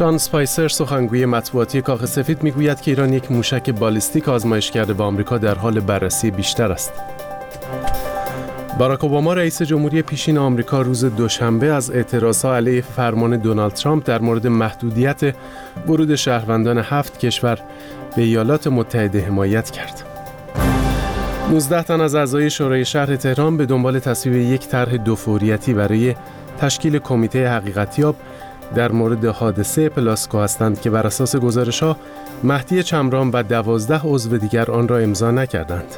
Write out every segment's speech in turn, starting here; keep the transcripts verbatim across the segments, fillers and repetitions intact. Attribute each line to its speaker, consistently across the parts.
Speaker 1: شان اسپایسر سخنگوی مطبوعاتی کاخ سفید میگوید که ایران یک موشک بالیستیک آزمایش کرده به آمریکا در حال بررسی بیشتر است. باراک اوباما رئیس جمهوری پیشین آمریکا روز دوشنبه از اعتراضات علیه فرمان دونالد ترامپ در مورد محدودیت ورود شهروندان هفت کشور به ایالات متحده حمایت کرد. نوزده تن از اعضای شورای شهر تهران به دنبال تصویب یک طرح دوفوریتی برای تشکیل کمیته حقیقتیاب در مورد حادثه پلاسکو هستند که بر اساس گزارش‌ها مهدی چمران و دوازده عضو دیگر آن را امضا نکردند.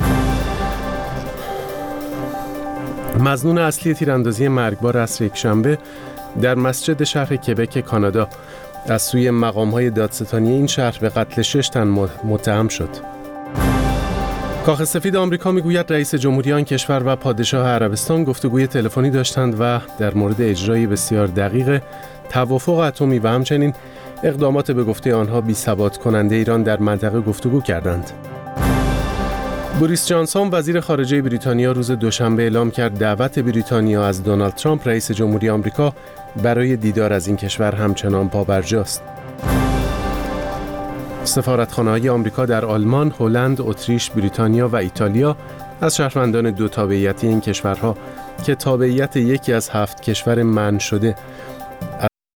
Speaker 1: مظنون اصلی تیراندازی مرگبار عصر یکشنبه در مسجد شهر کبک کانادا از سوی مقام‌های دادستانی این شهر به قتل شش تن متهم شد. کاخ سفید آمریکا میگوید رئیس جمهوری آن کشور و پادشاه عربستان گفتگوی تلفنی داشتند و در مورد اجرای بسیار دقیق توافق اتمی و همچنین اقدامات به گفته آنها بی‌ثبات کننده ایران در منطقه گفتگو کردند. بوریس جانسون وزیر خارجه بریتانیا روز دوشنبه اعلام کرد دعوت بریتانیا از دونالد ترامپ رئیس جمهوری آمریکا برای دیدار از این کشور همچنان پابرجاست. سفارتخانه‌های آمریکا در آلمان، هلند، اتریش، بریتانیا و ایتالیا از شهروندان دو تابعیتی این کشورها که تابعیت یکی از هفت کشور منع شده